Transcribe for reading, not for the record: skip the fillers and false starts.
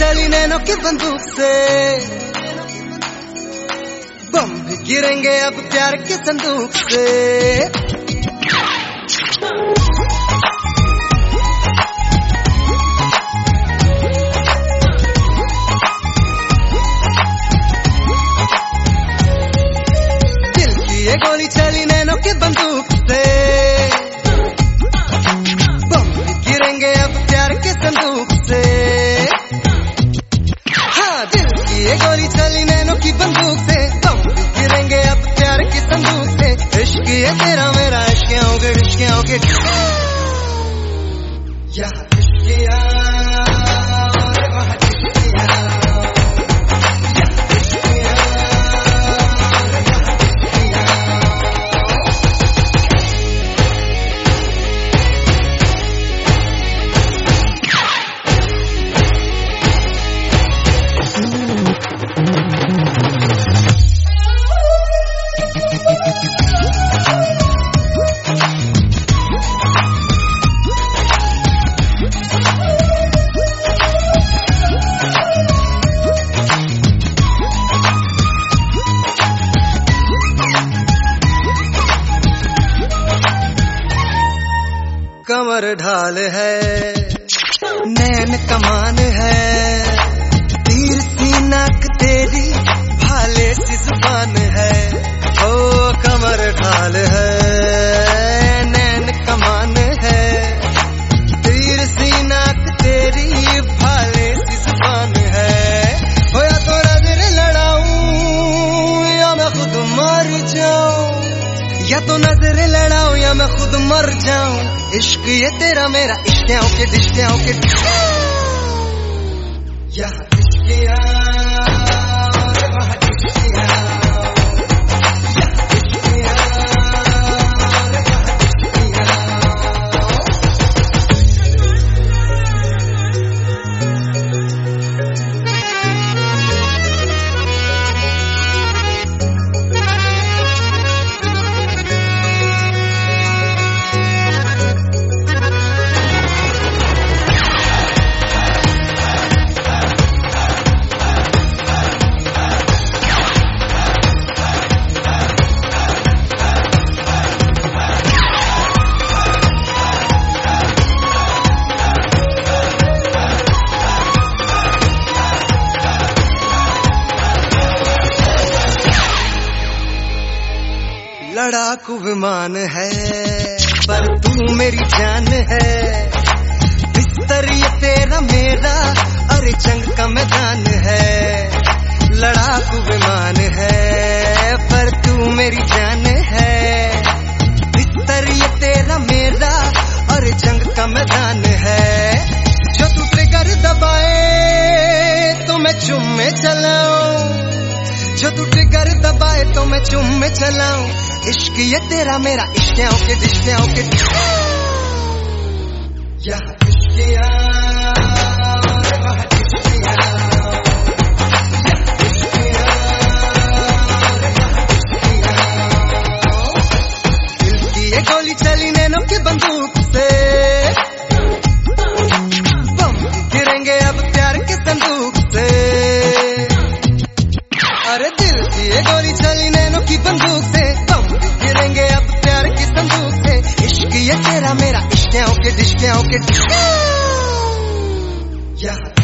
चली नैनों की बंदूक से, बम भी गिरेंगे अब प्यार के संदूक से। दिल की ये गोली चली नैनों की बंदूक से, बम भी गिरेंगे अब प्यार के संदूक से। हाँ, दिल की ये गोली चली नैनों की बंदूक से, बम भी गिरेंगे अब प्यार के संदूक से। इश्क ये तेरा मेरा इश्क होगे, इश्क होगे यहाँ इश्किया और वहाँ इश्किया। कमर ढाल है, नैन कमान है, तीर सी नाक तेरी भाले सी जुबान है। ओ कमर ढाल है, नैन कमान है, तीर सी नाक तेरी भाले सी जुबान है। हो या तो नजर लड़ाऊं या मैं खुद मर जाऊं, या तो नजर लड़ाऊं या मैं खुद मर जाऊं। इश्क ये तेरा मेरा इश्क के दिश्क के यहाँ इश्किया और वहाँ इश्किया। लड़ाकू विमान है पर तू मेरी जान है, बिस्तर ये तेरा मेरा अरे जंग का मैदान है। लड़ाकू विमान है पर तू मेरी जान है, बिस्तर ये तेरा मेरा अरे जंग का मैदान है। जो तू ट्रिगर दबाए तो मैं चुम्मे चलाऊं, जो तू ट्रिगर दबाए तो मैं चुम्मे चलाऊं। इश्क ये तेरा मेरा इश्क के दिश्क के यहाँ इश्किया और वहाँ इश्किया। दिल की ये गोली चली नैनों की बंदूक से, बम गिरेंगे अब प्यार के संदूक से। अरे दिल की ये गोली चली नैनों की बंदूक से, गिरेंगे अब प्यार की संदूक से। इश्क ये तेरा मेरा इश्क के दिश्क के यहाँ